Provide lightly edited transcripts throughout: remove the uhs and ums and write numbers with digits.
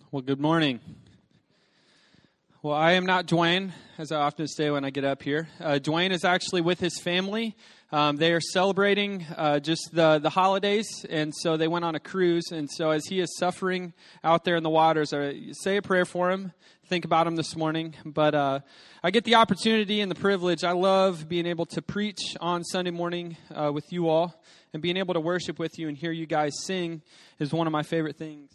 Well, good morning. Well, I am not Dwayne, as I often say when I get up here. Dwayne is actually with his family. They are celebrating just the holidays, and so they went on a cruise. And so as he is suffering out there in the waters, I say a prayer for him, think about him this morning. But I get the opportunity and the privilege. I love being able to preach on Sunday morning with you all, and being able to worship with you and hear you guys sing is one of my favorite things.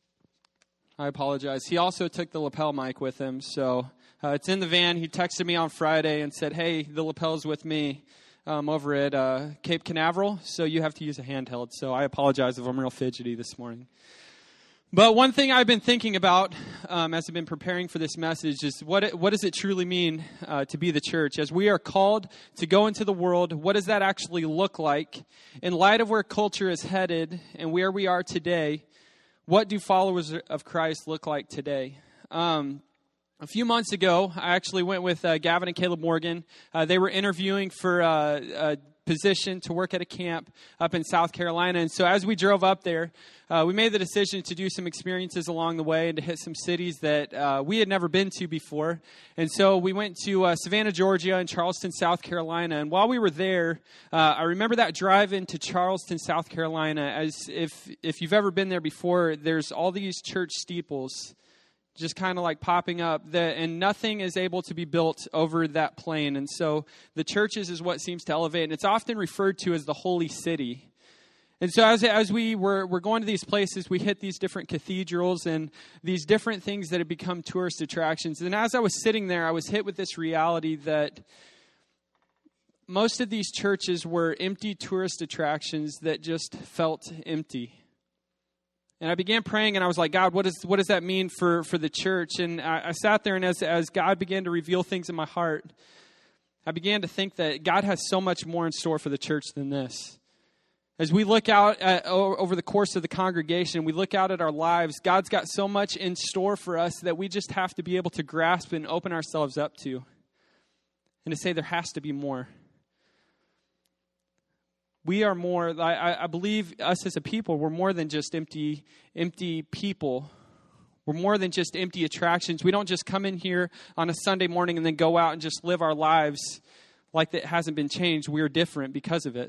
I apologize. He also took the lapel mic with him, so it's in the van. He texted me on Friday and said, hey, the lapel's with me over at Cape Canaveral, so you have to use a handheld. So I apologize if I'm real fidgety this morning. But one thing I've been thinking about as I've been preparing for this message is what does it truly mean to be the church? As we are called to go into the world, what does that actually look like? In light of where culture is headed and where we are today, what do followers of Christ look like today? A few months ago, I actually went with Gavin and Caleb Morgan. They were interviewing for a position to work at a camp up in South Carolina. And so as we drove up there, we made the decision to do some experiences along the way and to hit some cities that we had never been to before. And so we went to Savannah, Georgia, and Charleston, South Carolina. And while we were there, I remember that drive into Charleston, South Carolina, as if you've ever been there before, there's all these church steeples just kind of like popping up, and nothing is able to be built over that plain. And so the churches is what seems to elevate, and it's often referred to as the holy city. And so as we were going to these places, we hit these different cathedrals and these different things that have become tourist attractions. And as I was sitting there, I was hit with this reality that most of these churches were empty tourist attractions that just felt empty. And I began praying, and I was like, God, what does that mean for the church? And I sat there, and as God began to reveal things in my heart, I began to think that God has so much more in store for the church than this. As we look out over the course of the congregation, we look out at our lives, God's got so much in store for us that we just have to be able to grasp and open ourselves up to. And to say there has to be more. We are more, I believe us as a people, we're more than just empty people. We're more than just empty attractions. We don't just come in here on a Sunday morning and then go out and just live our lives like that hasn't been changed. We are different because of it.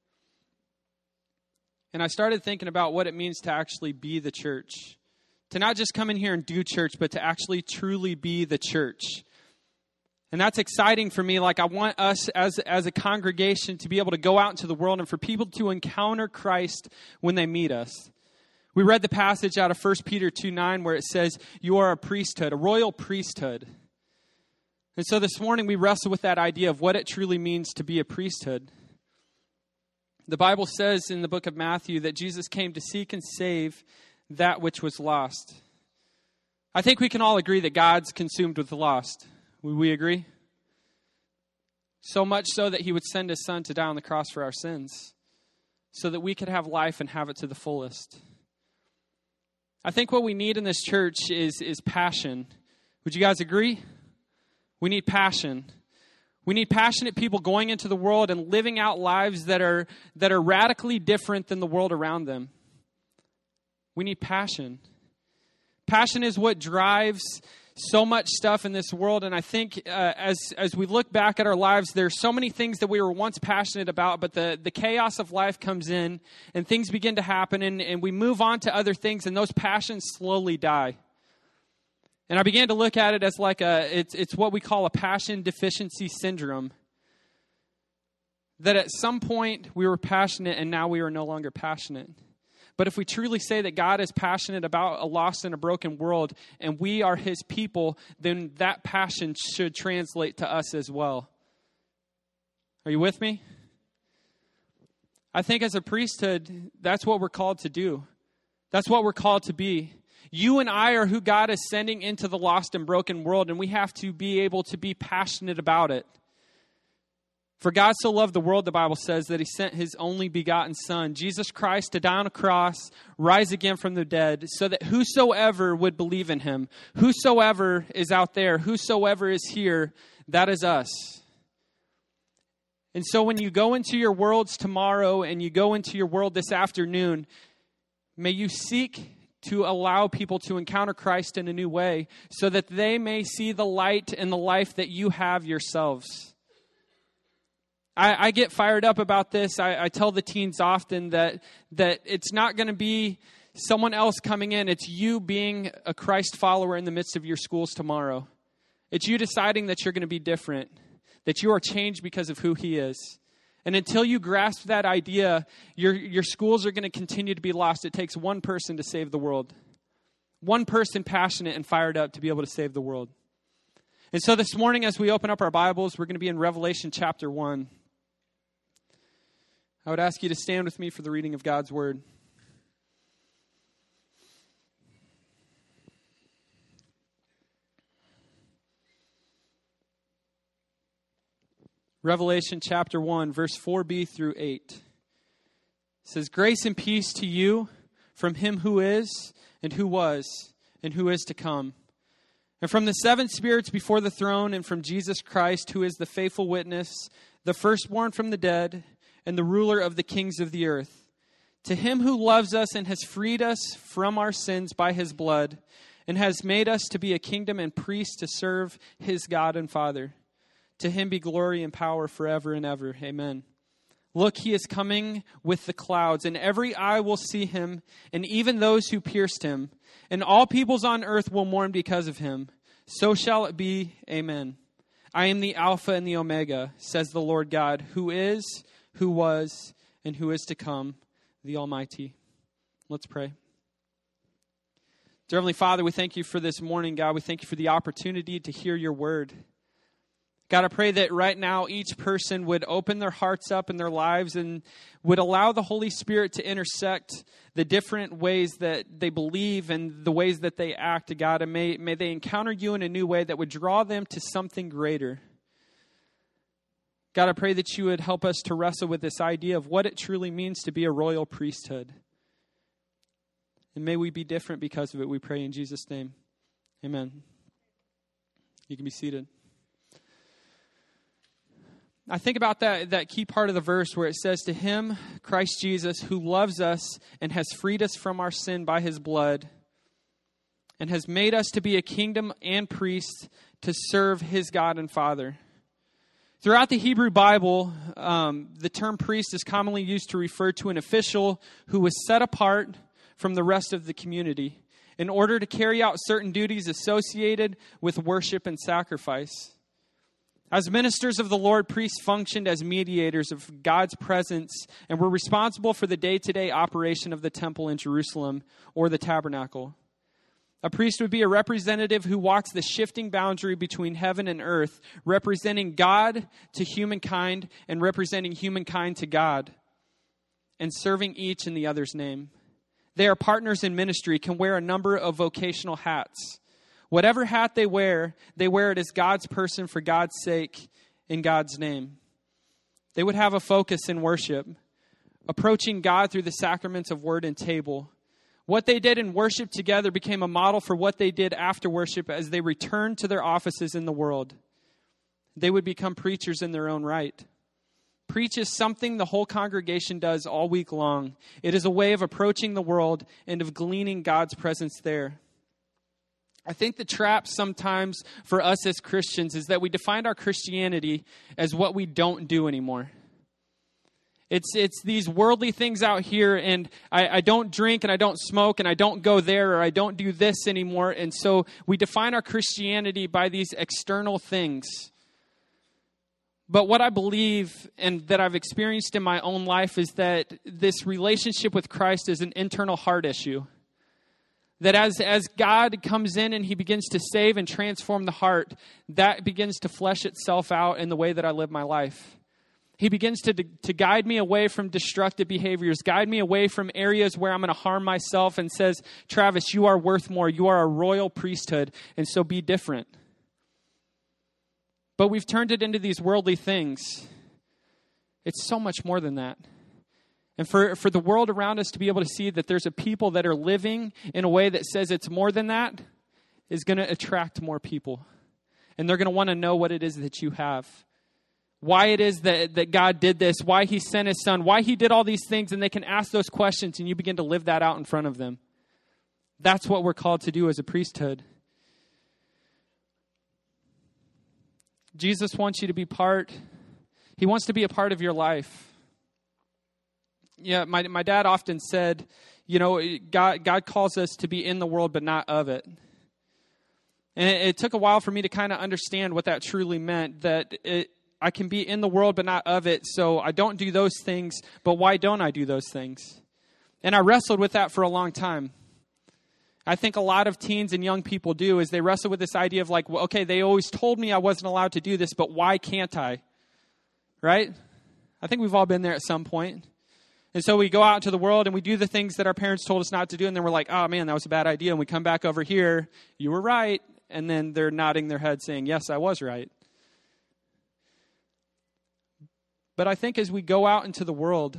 And I started thinking about what it means to actually be the church. To not just come in here and do church, but to actually truly be the church. And that's exciting for me. Like, I want us as a congregation to be able to go out into the world and for people to encounter Christ when they meet us. We read the passage out of 1 Peter 2:9 where it says, you are a priesthood, a royal priesthood. And so this morning we wrestle with that idea of what it truly means to be a priesthood. The Bible says in the book of Matthew that Jesus came to seek and save that which was lost. I think we can all agree that God's consumed with the lost. Would we agree? So much so that he would send his son to die on the cross for our sins so that we could have life and have it to the fullest. I think what we need in this church is passion. Would you guys agree? We need passion. We need passionate people going into the world and living out lives that are radically different than the world around them. We need passion. Passion is what drives so much stuff in this world, and I think as we look back at our lives, there's so many things that we were once passionate about, but the chaos of life comes in, and things begin to happen, and we move on to other things, and those passions slowly die. And I began to look at it as like it's what we call a passion deficiency syndrome. That at some point we were passionate, and now we are no longer passionate. But if we truly say that God is passionate about a lost and a broken world, and we are his people, then that passion should translate to us as well. Are you with me? I think as a priesthood, that's what we're called to do. That's what we're called to be. You and I are who God is sending into the lost and broken world, and we have to be able to be passionate about it. For God so loved the world, the Bible says, that he sent his only begotten Son, Jesus Christ, to die on a cross, rise again from the dead, so that whosoever would believe in him, whosoever is out there, whosoever is here, that is us. And so when you go into your worlds tomorrow and you go into your world this afternoon, may you seek to allow people to encounter Christ in a new way so that they may see the light and the life that you have yourselves. I get fired up about this. I tell the teens often that it's not going to be someone else coming in. It's you being a Christ follower in the midst of your schools tomorrow. It's you deciding that you're going to be different, that you are changed because of who He is. And until you grasp that idea, your schools are going to continue to be lost. It takes one person to save the world. One person passionate and fired up to be able to save the world. And so this morning, as we open up our Bibles, we're going to be in Revelation chapter 1. I would ask you to stand with me for the reading of God's Word. Revelation chapter 1, verse 4b through 8. It says, "Grace and peace to you from Him who is, and who was, and who is to come, and from the seven spirits before the throne, and from Jesus Christ, who is the faithful witness, the firstborn from the dead, and the ruler of the kings of the earth. To Him who loves us and has freed us from our sins by His blood, and has made us to be a kingdom and priests to serve His God and Father. To Him be glory and power forever and ever. Amen. Look, He is coming with the clouds, and every eye will see Him, and even those who pierced Him. And all peoples on earth will mourn because of Him. So shall it be. Amen. I am the Alpha and the Omega, says the Lord God, who is, who was, and who is to come, the Almighty." Let's pray. Dear Heavenly Father, we thank You for this morning, God. We thank You for the opportunity to hear Your word. God, I pray that right now each person would open their hearts up in their lives and would allow the Holy Spirit to intersect the different ways that they believe and the ways that they act, God. And may they encounter You in a new way that would draw them to something greater. God, I pray that You would help us to wrestle with this idea of what it truly means to be a royal priesthood. And may we be different because of it, we pray in Jesus' name. Amen. You can be seated. I think about that key part of the verse where it says, "To Him, Christ Jesus, who loves us and has freed us from our sin by His blood, and has made us to be a kingdom and priests to serve His God and Father." Throughout the Hebrew Bible, the term priest is commonly used to refer to an official who was set apart from the rest of the community in order to carry out certain duties associated with worship and sacrifice. As ministers of the Lord, priests functioned as mediators of God's presence and were responsible for the day-to-day operation of the temple in Jerusalem or the tabernacle. A priest would be a representative who walks the shifting boundary between heaven and earth, representing God to humankind and representing humankind to God, and serving each in the other's name. They are partners in ministry, can wear a number of vocational hats. Whatever hat they wear it as God's person for God's sake, in God's name. They would have a focus in worship, approaching God through the sacraments of word and table. What they did in worship together became a model for what they did after worship as they returned to their offices in the world. They would become preachers in their own right. Preach is something the whole congregation does all week long. It is a way of approaching the world and of gleaning God's presence there. I think the trap sometimes for us as Christians is that we define our Christianity as what we don't do anymore. It's these worldly things out here, and I don't drink, and I don't smoke, and I don't go there, or I don't do this anymore. And so we define our Christianity by these external things. But what I believe and that I've experienced in my own life is that this relationship with Christ is an internal heart issue. That as God comes in and He begins to save and transform the heart, that begins to flesh itself out in the way that I live my life. He begins to guide me away from destructive behaviors, guide me away from areas where I'm going to harm myself, and says, Travis, you are worth more. You are a royal priesthood, and so be different. But we've turned it into these worldly things. It's so much more than that. And for the world around us to be able to see that there's a people that are living in a way that says it's more than that is going to attract more people. And they're going to want to know what it is that you have. Why it is that God did this, why He sent His Son, why He did all these things, and they can ask those questions and you begin to live that out in front of them. That's what we're called to do as a priesthood. Jesus wants you to be He wants to be a part of your life. Yeah, my dad often said, God calls us to be in the world, but not of it. And it took a while for me to kind of understand what that truly meant, that I can be in the world, but not of it. So I don't do those things, but why don't I do those things? And I wrestled with that for a long time. I think a lot of teens and young people do is they wrestle with this idea of like, well, okay, they always told me I wasn't allowed to do this, but why can't I? Right? I think we've all been there at some point. And so we go out into the world and we do the things that our parents told us not to do. And then we're like, oh man, that was a bad idea. And we come back over here, you were right. And then they're nodding their head saying, yes, I was right. But I think as we go out into the world,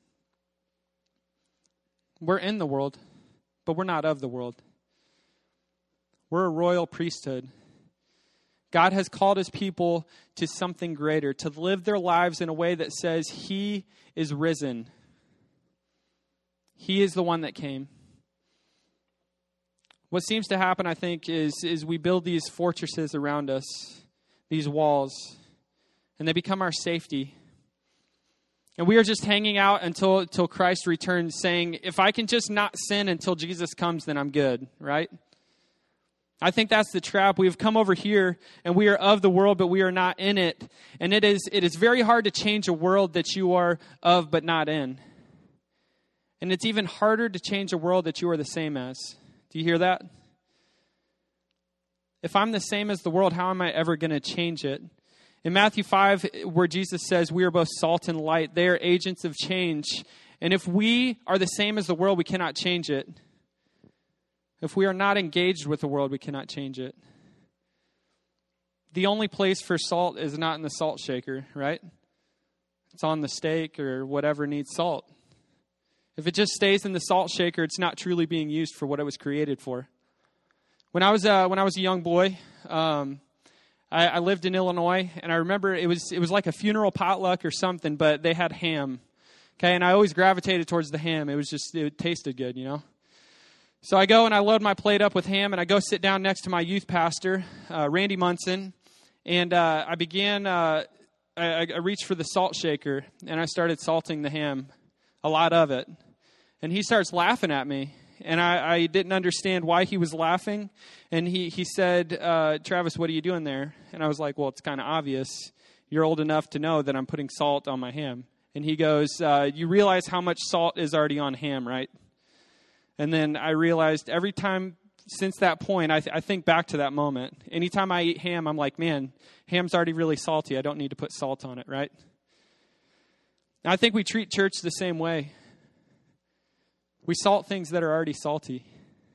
we're in the world, but we're not of the world. We're a royal priesthood. God has called his people to something greater, to live their lives in a way that says he is risen. He is the one that came. What seems to happen, I think, is we build these fortresses around us, these walls, and they become our safety. And we are just hanging out until Christ returns, saying, if I can just not sin until Jesus comes, then I'm good, right? I think that's the trap. We've come over here, and we are of the world, but we are not in it. And it is very hard to change a world that you are of but not in. And it's even harder to change a world that you are the same as. Do you hear that? If I'm the same as the world, how am I ever going to change it? In Matthew 5, where Jesus says we are both salt and light, they are agents of change. And if we are the same as the world, we cannot change it. If we are not engaged with the world, we cannot change it. The only place for salt is not in the salt shaker, right? It's on the steak or whatever needs salt. If it just stays in the salt shaker, it's not truly being used for what it was created for. When I was a young boy, I lived in Illinois, and I remember it was like a funeral potluck or something, but they had ham. Okay, and I always gravitated towards the ham. It tasted good, So I go and I load my plate up with ham, and I go sit down next to my youth pastor, Randy Munson, and I began. I reached for the salt shaker, and I started salting the ham, a lot of it, and he starts laughing at me. And I didn't understand why he was laughing. And he said, Travis, what are you doing there? And I was like, well, it's kind of obvious. You're old enough to know that I'm putting salt on my ham. And he goes, you realize how much salt is already on ham, right? And then I realized every time since that point, I think back to that moment. Anytime I eat ham, I'm like, man, ham's already really salty. I don't need to put salt on it, right? And I think we treat church the same way. We salt things that are already salty.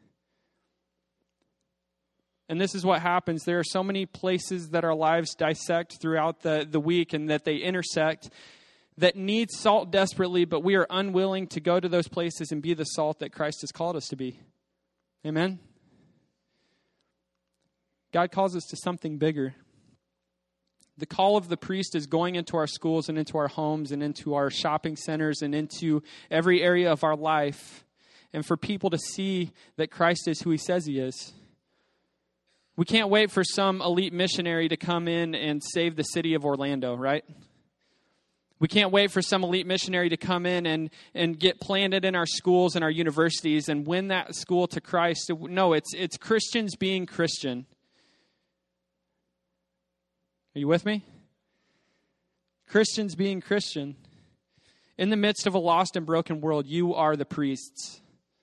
And this is what happens. There are so many places that our lives dissect throughout the week and that they intersect that need salt desperately, but we are unwilling to go to those places and be the salt that Christ has called us to be. Amen? God calls us to something bigger. The call of the priest is going into our schools and into our homes and into our shopping centers and into every area of our life, and for people to see that Christ is who he says he is. We can't wait for some elite missionary to come in and save the city of Orlando, right? We can't wait for some elite missionary to come in and get planted in our schools and our universities and win that school to Christ. No, it's Christians being Christian. Are you with me? Christians being Christian. In the midst of a lost and broken world, you are the priests.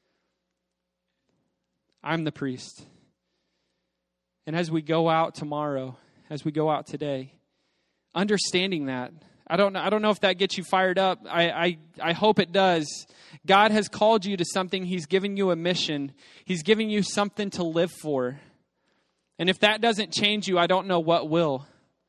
I'm the priest. And as we go out tomorrow, as we go out today, understanding that, I don't know if that gets you fired up. I hope it does. God has called you to something. He's giving you a mission. He's giving you something to live for. And if that doesn't change you, I don't know what will.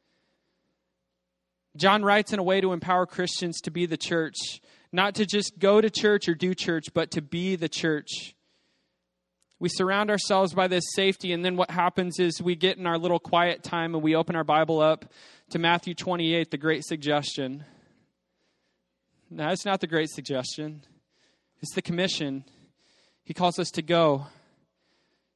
John writes in a way to empower Christians to be the church, not to just go to church or do church, but to be the church. We surround ourselves by this safety, and then what happens is we get in our little quiet time and we open our Bible up to Matthew 28, the Great Suggestion. No, it's not the Great Suggestion. It's the commission. He calls us to go.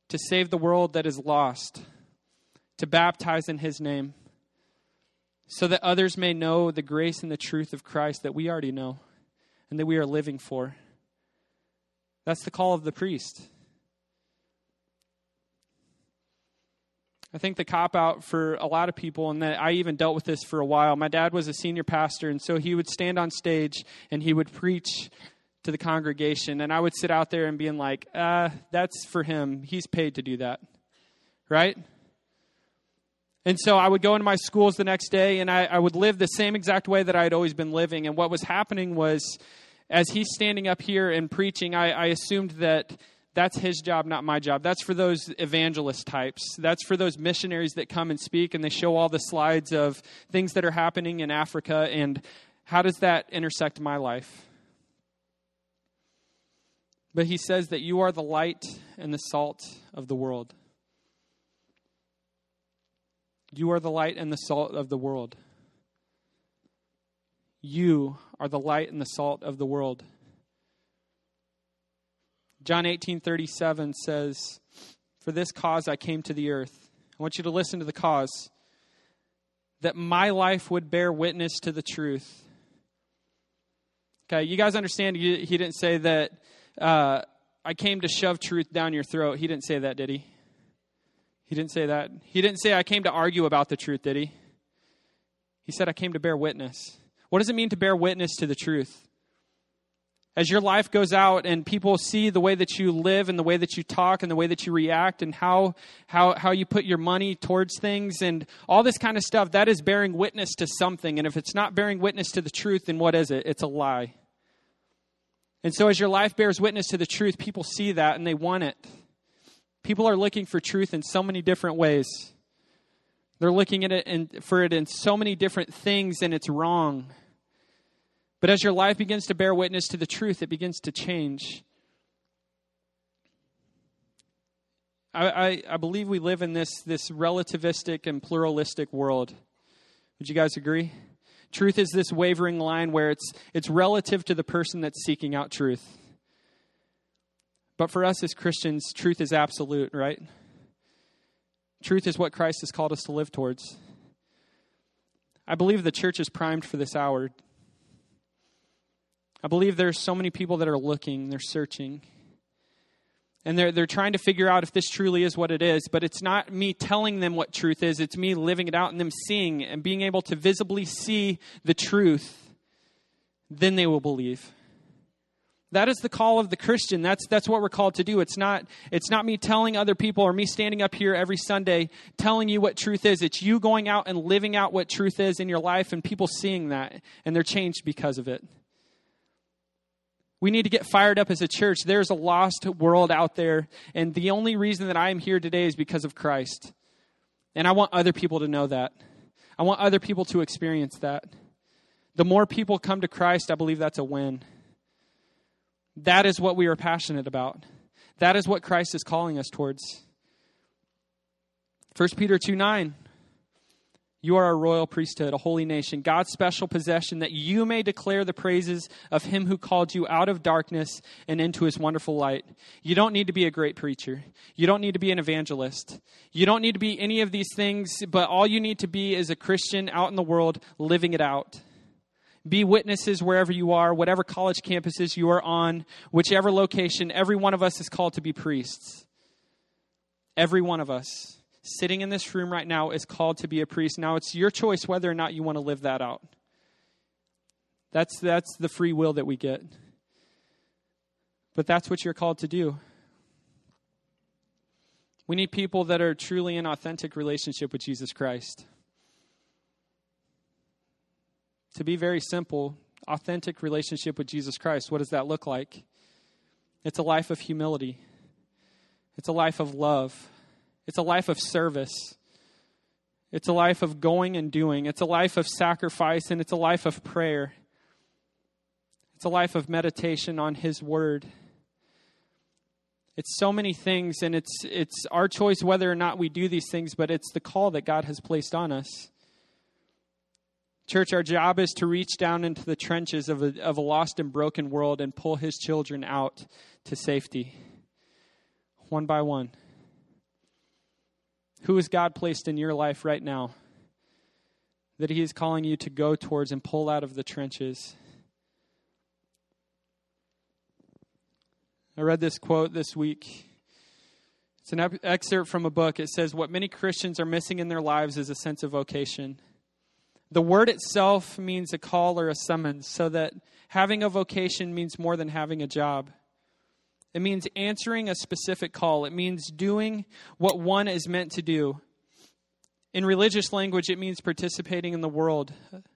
to save the world that is lost, to baptize in his name, so that others may know the grace and the truth of Christ that we already know and that we are living for. That's the call of the priest. I think the cop-out for a lot of people, and that I even dealt with this for a while. My dad was a senior pastor, and so he would stand on stage and he would preach to the congregation. And I would sit out there and being like, that's for him. He's paid to do that, right? And so I would go into my schools the next day, and I would live the same exact way that I had always been living. And what was happening was, as he's standing up here and preaching, I assumed that that's his job, not my job. That's for those evangelist types. That's for those missionaries that come and speak, and they show all the slides of things that are happening in Africa, and how does that intersect my life? But he says that you are the light and the salt of the world. You are the light and the salt of the world. You are the light and the salt of the world. John 18:37 says, "For this cause I came to the earth." I want you to listen to the cause. "That my life would bear witness to the truth." Okay, you guys understand he didn't say that I came to shove truth down your throat. He didn't say that, did he? He didn't say that. He didn't say I came to argue about the truth, did he? He said I came to bear witness. What does it mean to bear witness to the truth? As your life goes out and people see the way that you live and the way that you talk and the way that you react and how you put your money towards things and all this kind of stuff, that is bearing witness to something. And if it's not bearing witness to the truth, then what is it? It's a lie. And so as your life bears witness to the truth, people see that and they want it. People are looking for truth in so many different ways. They're looking at it for it in so many different things, and it's wrong. But as your life begins to bear witness to the truth, it begins to change. I believe we live in this relativistic and pluralistic world. Would you guys agree? Truth is this wavering line where it's relative to the person that's seeking out truth. But for us as Christians, truth is absolute, right? Truth is what Christ has called us to live towards. I believe the church is primed for this hour. I believe there's so many people that are looking, they're searching. And they're trying to figure out if this truly is what it is. But it's not me telling them what truth is. It's me living it out and them seeing and being able to visibly see the truth. Then they will believe. That is the call of the Christian. That's what we're called to do. It's not me telling other people or me standing up here every Sunday telling you what truth is. It's you going out and living out what truth is in your life and people seeing that. And they're changed because of it. We need to get fired up as a church. There's a lost world out there. And the only reason that I am here today is because of Christ. And I want other people to know that. I want other people to experience that. The more people come to Christ, I believe that's a win. That is what we are passionate about. That is what Christ is calling us towards. 1 Peter 2:9. You are a royal priesthood, a holy nation, God's special possession, that you may declare the praises of him who called you out of darkness and into his wonderful light. You don't need to be a great preacher. You don't need to be an evangelist. You don't need to be any of these things, but all you need to be is a Christian out in the world living it out. Be witnesses wherever you are, whatever college campuses you are on, whichever location. Every one of us is called to be priests. Every one of us sitting in this room right now is called to be a priest. Now, it's your choice whether or not you want to live that out. That's the free will that we get. But that's what you're called to do. We need people that are truly in authentic relationship with Jesus Christ. To be very simple, authentic relationship with Jesus Christ, what does that look like? It's a life of humility. It's a life of love. It's a life of service. It's a life of going and doing. It's a life of sacrifice, and it's a life of prayer. It's a life of meditation on his word. It's so many things, and it's our choice whether or not we do these things, but it's the call that God has placed on us. Church, our job is to reach down into the trenches of a lost and broken world and pull his children out to safety, one by one. Who has God placed in your life right now that he is calling you to go towards and pull out of the trenches? I read this quote this week. It's an excerpt from a book. It says, "What many Christians are missing in their lives is a sense of vocation." The word itself means a call or a summons, so that having a vocation means more than having a job. It means answering a specific call. It means doing what one is meant to do. In religious language, it means participating in the world.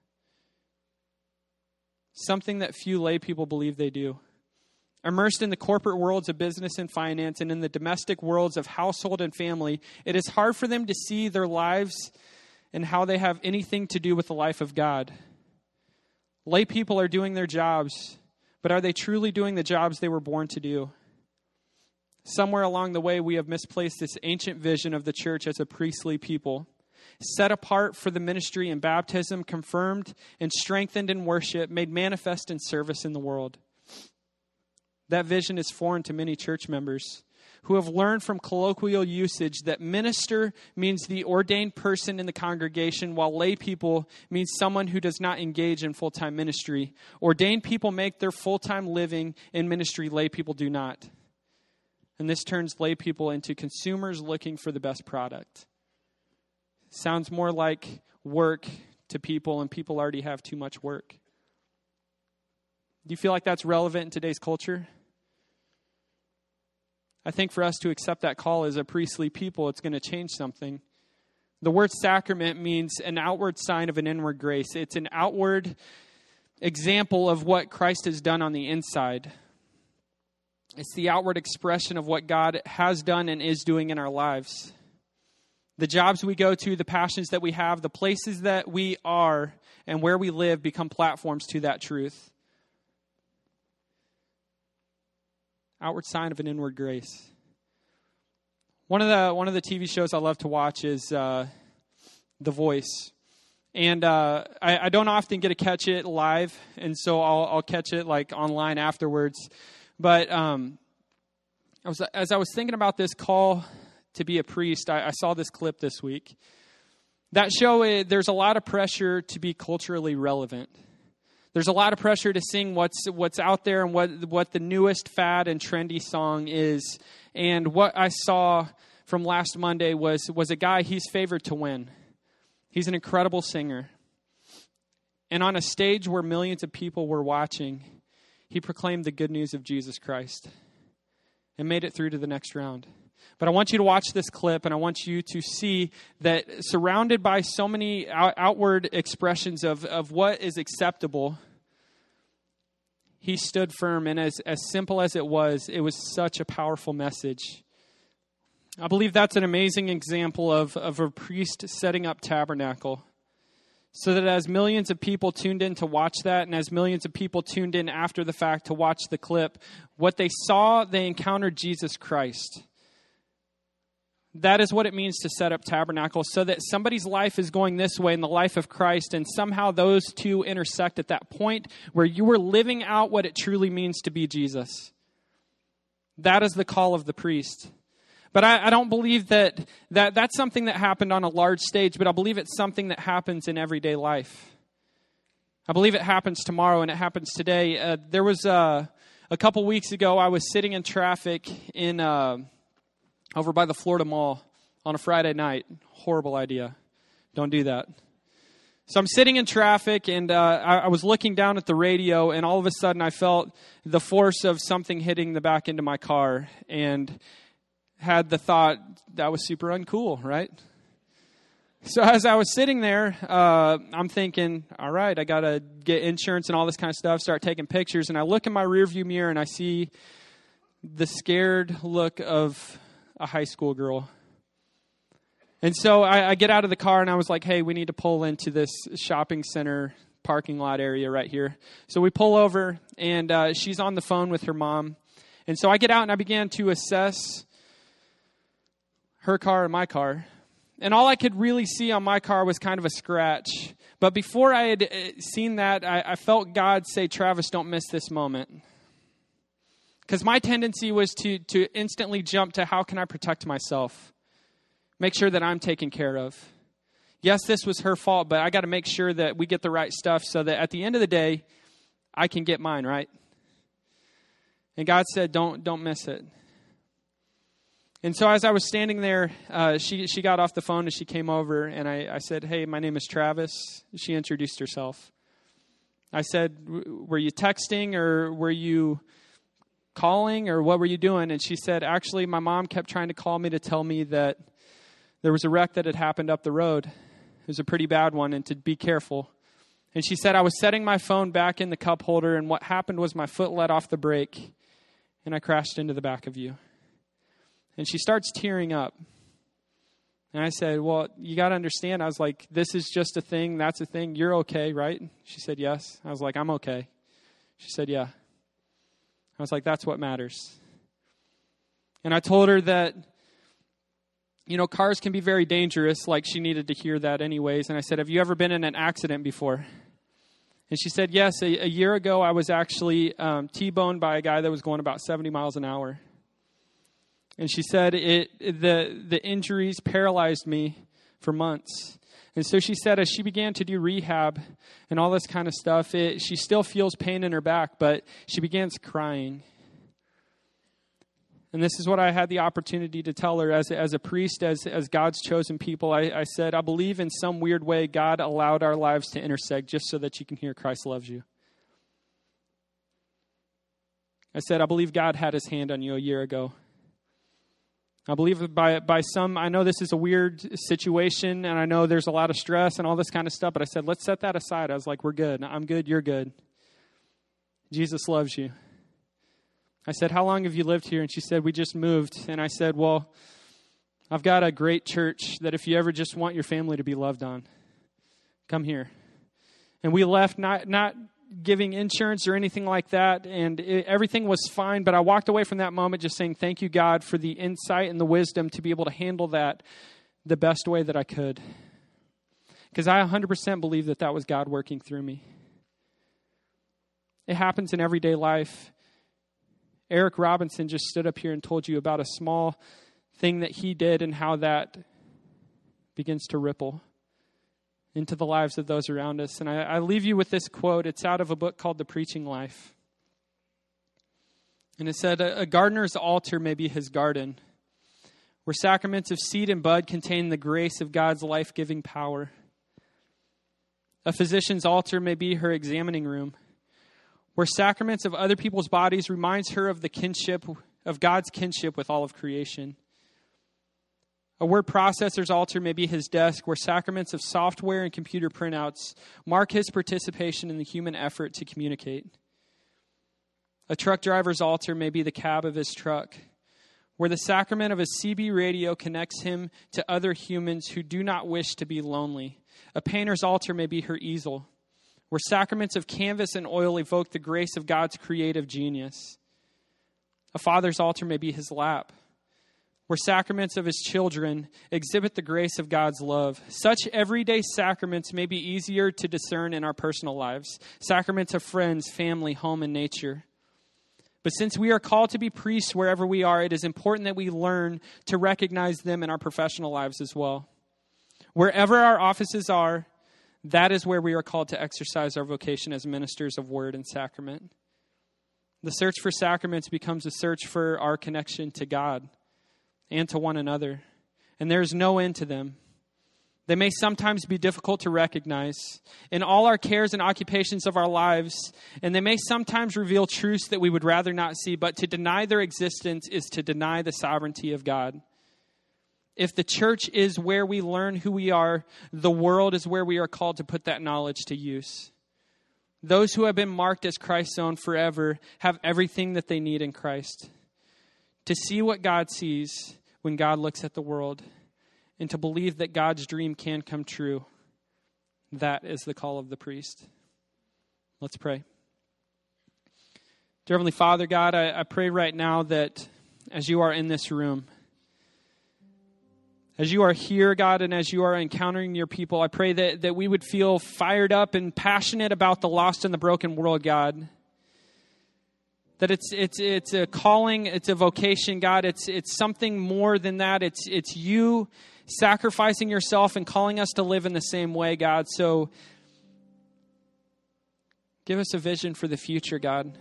Something that few lay people believe they do. Immersed in the corporate worlds of business and finance and in the domestic worlds of household and family, it is hard for them to see their lives and how they have anything to do with the life of God. Lay people are doing their jobs, but are they truly doing the jobs they were born to do? Somewhere along the way, we have misplaced this ancient vision of the church as a priestly people, set apart for the ministry and baptism, confirmed and strengthened in worship, made manifest in service in the world. That vision is foreign to many church members who have learned from colloquial usage that minister means the ordained person in the congregation, while lay people means someone who does not engage in full-time ministry. Ordained people make their full-time living in ministry. Lay people do not. And this turns lay people into consumers looking for the best product. Sounds more like work to people, and people already have too much work. Do you feel like that's relevant in today's culture? I think for us to accept that call as a priestly people, it's going to change something. The word sacrament means an outward sign of an inward grace. It's an outward example of what Christ has done on the inside. It's the outward expression of what God has done and is doing in our lives. The jobs we go to, the passions that we have, the places that we are, and where we live become platforms to that truth. Outward sign of an inward grace. One of the TV shows I love to watch is The Voice. And I don't often get to catch it live, and so I'll catch it like online afterwards. But as I was thinking about this call to be a priest, I saw this clip this week. That show, there's a lot of pressure to be culturally relevant. There's a lot of pressure to sing what's out there and what the newest fad and trendy song is. And what I saw from last Monday was a guy, he's favored to win. He's an incredible singer. And on a stage where millions of people were watching, he proclaimed the good news of Jesus Christ and made it through to the next round. But I want you to watch this clip, and I want you to see that surrounded by so many outward expressions of what is acceptable, he stood firm. And as simple as it was such a powerful message. I believe that's an amazing example of a priest setting up tabernacle. So that as millions of people tuned in to watch that, and as millions of people tuned in after the fact to watch the clip, what they saw, they encountered Jesus Christ. That is what it means to set up tabernacle, so that somebody's life is going this way in the life of Christ, and somehow those two intersect at that point where you are living out what it truly means to be Jesus. That is the call of the priest. But I don't believe that's something that happened on a large stage, but I believe it's something that happens in everyday life. I believe it happens tomorrow, and it happens today. There was a couple weeks ago, I was sitting in traffic in over by the Florida Mall on a Friday night. Horrible idea. Don't do that. So I'm sitting in traffic, and I was looking down at the radio, and all of a sudden I felt the force of something hitting the back end of my car, and had the thought, that was super uncool, right? So as I was sitting there, I'm thinking, all right, I got to get insurance and all this kind of stuff, start taking pictures, and I look in my rearview mirror, and I see the scared look of a high school girl. And so I get out of the car, and I was like, hey, we need to pull into this shopping center parking lot area right here. So we pull over, and she's on the phone with her mom. And so I get out, and I began to assess her car and my car. And all I could really see on my car was kind of a scratch. But before I had seen that, I felt God say, Travis, don't miss this moment. Because my tendency was to instantly jump to how can I protect myself? make sure that I'm taken care of. Yes, this was her fault, but I got to make sure that we get the right stuff so that at the end of the day, I can get mine, right? And God said, don't miss it. And so as I was standing there, she got off the phone and she came over and I said, hey, my name is Travis. She introduced herself. I said, were you texting or were you calling or what were you doing? And she said, actually, my mom kept trying to call me to tell me that there was a wreck that had happened up the road. It was a pretty bad one and to be careful. And she said, I was setting my phone back in the cup holder and what happened was my foot let off the brake and I crashed into the back of you. And she starts tearing up. And I said, well, you got to understand. I was like, this is just a thing. That's a thing. You're okay, right? She said, yes. I was like, I'm okay. She said, yeah. I was like, that's what matters. And I told her that, cars can be very dangerous. Like she needed to hear that anyways. And I said, have you ever been in an accident before? And she said, yes. A year ago, I was actually T-boned by a guy that was going about 70 miles an hour. And she said the injuries paralyzed me for months. And so she said as she began to do rehab and all this kind of stuff, she still feels pain in her back, but she begins crying. And this is what I had the opportunity to tell her as a priest, as God's chosen people. I said, I believe in some weird way God allowed our lives to intersect just so that you can hear Christ loves you. I said, I believe God had his hand on you a year ago. I believe by some, I know this is a weird situation, and I know there's a lot of stress and all this kind of stuff, but I said, let's set that aside. I was like, we're good. I'm good. You're good. Jesus loves you. I said, how long have you lived here? And she said, we just moved. And I said, well, I've got a great church that if you ever just want your family to be loved on, come here. And we left not giving insurance or anything like that, and everything was fine, but I walked away from that moment just saying, thank you, God, for the insight and the wisdom to be able to handle that the best way that I could. Because I 100% believe that was God working through me. It happens in everyday life. Eric Robinson just stood up here and told you about a small thing that he did and how that begins to ripple into the lives of those around us. And I leave you with this quote. It's out of a book called The Preaching Life. And it said, a gardener's altar may be his garden, where sacraments of seed and bud contain the grace of God's life-giving power. A physician's altar may be her examining room, where sacraments of other people's bodies reminds her of the kinship, of God's kinship with all of creation. A word processor's altar may be his desk, where sacraments of software and computer printouts mark his participation in the human effort to communicate. A truck driver's altar may be the cab of his truck, where the sacrament of a CB radio connects him to other humans who do not wish to be lonely. A painter's altar may be her easel, where sacraments of canvas and oil evoke the grace of God's creative genius. A father's altar may be his lap, where sacraments of his children exhibit the grace of God's love. Such everyday sacraments may be easier to discern in our personal lives. Sacraments of friends, family, home, and nature. But since we are called to be priests wherever we are, it is important that we learn to recognize them in our professional lives as well. Wherever our offices are, that is where we are called to exercise our vocation as ministers of word and sacrament. The search for sacraments becomes a search for our connection to God and to one another. And there is no end to them. They may sometimes be difficult to recognize in all our cares and occupations of our lives, and they may sometimes reveal truths that we would rather not see, but to deny their existence is to deny the sovereignty of God. If the church is where we learn who we are, the world is where we are called to put that knowledge to use. Those who have been marked as Christ's own forever have everything that they need in Christ. To see what God sees when God looks at the world, and to believe that God's dream can come true, that is the call of the priest. Let's pray. Dear Heavenly Father, God, I pray right now that as you are in this room, as you are here, God, and as you are encountering your people, I pray that we would feel fired up and passionate about the lost and the broken world, God. That it's a calling, it's a vocation, God. It's something more than that. It's you sacrificing yourself and calling us to live in the same way, God. So give us a vision for the future, God.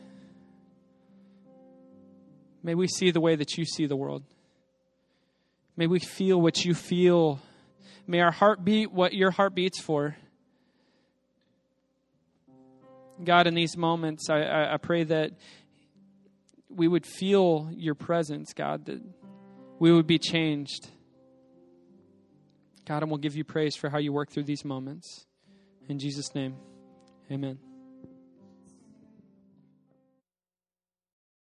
May we see the way that you see the world. May we feel what you feel. May our heart beat what your heart beats for. God, in these moments, I pray that we would feel your presence, God, that we would be changed. God, and we'll give you praise for how you work through these moments. In Jesus' name, amen.